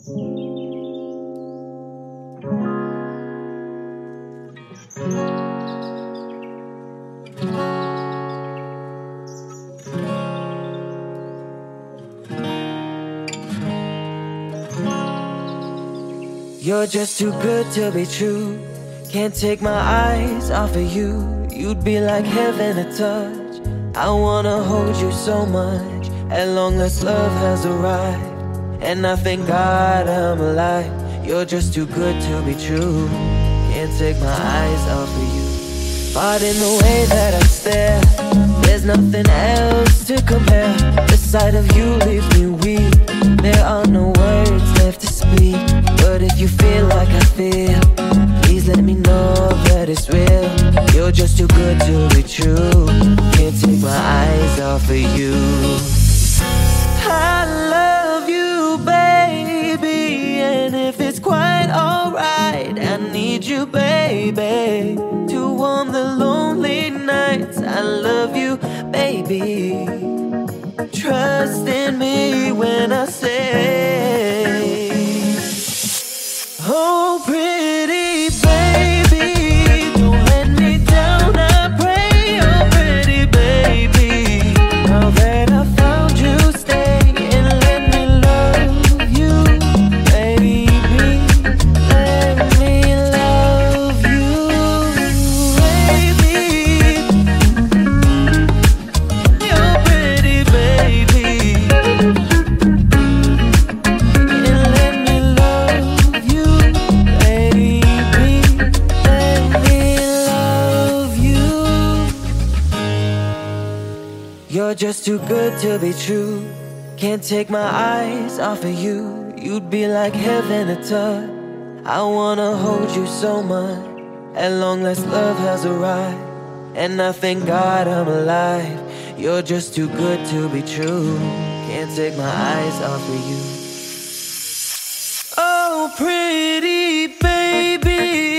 You're just too good to be true. Can't take my eyes off of you. You'd be like heaven to touch. I wanna hold you so much. At long last love has arrived, and I thank God I'm alive. You're just too good to be true. Can't take my eyes off of you. But in the way that I stare, there's nothing else to compare. The sight of you leaves me weak. There are no words left to speak. But if you feel like I feel, please let me know that it's real. You're just too good to be true. Can't take my eyes off of you. I love you, baby, and if it's quite alright, I need you, baby, to warm the lonely nights. I love you, baby. Trust in me when I say, oh, pretty baby, don't let me down, I pray. Oh, pretty baby, now that I found you, stay and let me love you, baby. Let me love you, baby. Oh, pretty baby, and let me love you, baby. Let me love you. You're just too good to be true. Can't take my eyes off of you. You'd be like heaven to touch. I wanna hold you so much. At long last love has arrived, and I thank God I'm alive. You're just too good to be true. Can't take my eyes off of you. Oh, pretty baby,